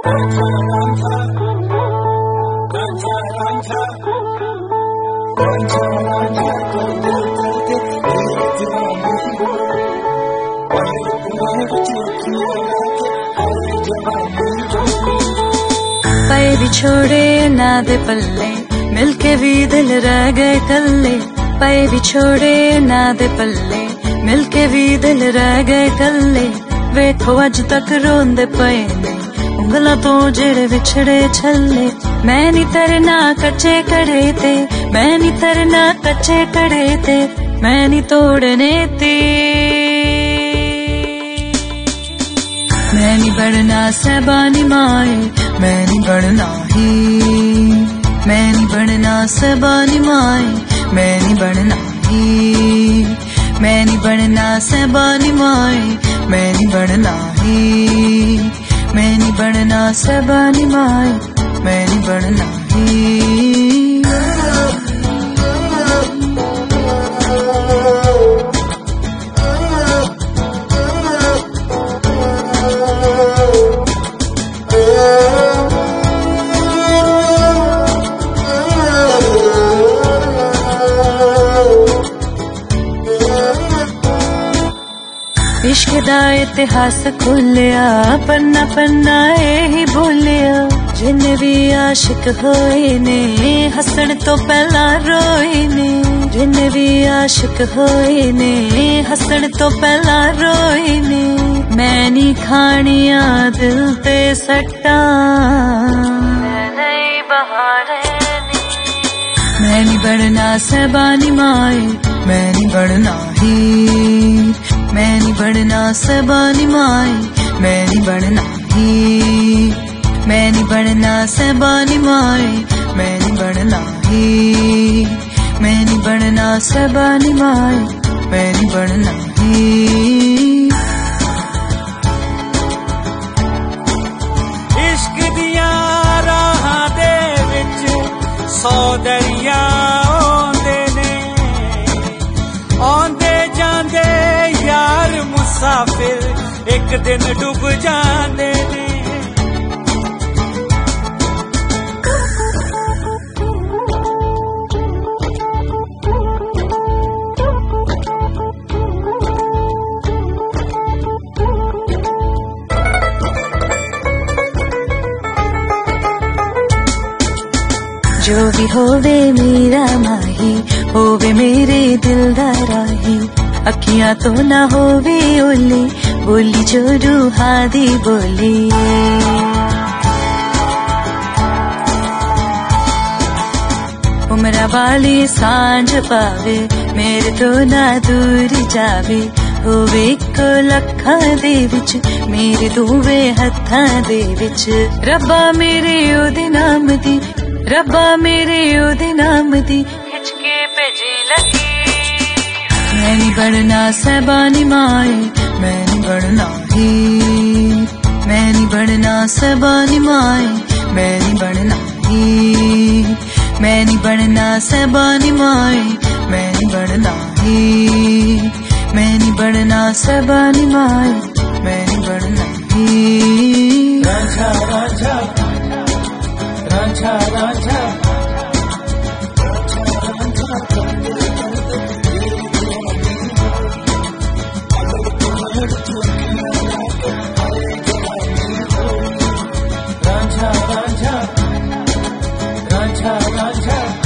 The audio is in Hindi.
पाए बिछोड़े ना दे पल्ले मिलके भी दिल रह गए कल्ले। पाए बिछोड़े ना दे पल्ले मिलके भी दिल रह गए कल्ले। वेखो अज तक रोंदे पए ने उंगलां तो जेड़े विछड़े छल्ले। मैं नी तरना कच्चे कड़े ते, मैं नी तरना कच्चे कड़े ते, मैं नी तोड़ने ते। मैं नी बढ़ना सहबानी माए, मैं नी बढ़ना ही, मैं नी बढ़ना सहबानी माए, मैं नी बढ़ना ही, मैं नी बढ़ना सहबानी माए, मैं नी बढ़ना ही, मैं नी बढ़ना सहबानी माए, मैं नी बढ़ना ही। इश्क दा इतिहास खुलिया पन्ना पन्ना यही बोलिया। जिन्ने भी आशिक होए ने हसण तो पहला रोए ने। जिन्ने भी आशिक होए ने हसण तो पहला रोए ने। मैं नी खानिया दिल ते सट्टा, मैं नहीं बहाने नी। मैं नी बढ़ना सहबानी माए, मैं नी बढ़ना ही, मैं नी बढ़ना सहबानी माए, मैं नी बढ़ना ही, मैं नी बढ़ना सहबानी माए, मैं नी बढ़ना ही, मैं नी बढ़ना सहबानी माए, मैं नी बढ़ना ही। इश्क दिया राहां दे विच सौ दरिया आउंदे ने। आउंदे जांदे यार मुसाफिर एक दिन डूब जांदे ने। जो भी होवे मेरा माही, होवे मेरे दिलदारा ही। अखियां तो ना होवे ओली, बोली जो रूहा दी बोली। उमरा वाली सांझ पावे, मेरे तो ना दूर जावे। होवे एक लखां दे विच, मेरे दोवे हत्थां दे विच। रब्बा मेरे ओदे नाम दी, रब्बा मेरे ओदे नाम दी खिच के भेजी लगी। मैं नी बढ़ना सहबानी माए, मैं नी बढ़ना ही, मैं नी बढ़ना सहबानी माए, मैं नी बढ़ना ही, मैं नी बढ़ना सहबानी माए, मैं नी बढ़ना ही, मैं नी बढ़ना सहबानी माए, मैं नी बढ़ना ही। रांझा रांझा रांझा रांझा रांझा रांझा रांझा रांझा